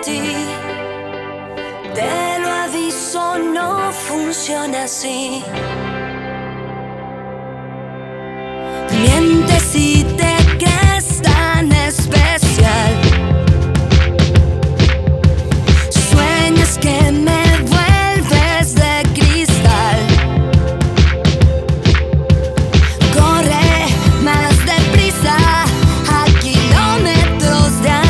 ti. Te lo aviso, no funciona así. Miente